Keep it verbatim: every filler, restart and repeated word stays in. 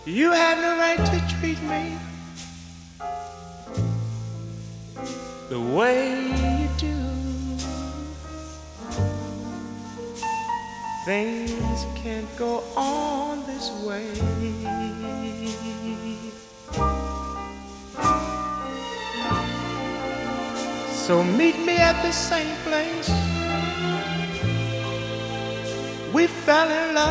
You have no right to treat me the way you do. Things can't go on this way. So meet me at the same place we fell in love.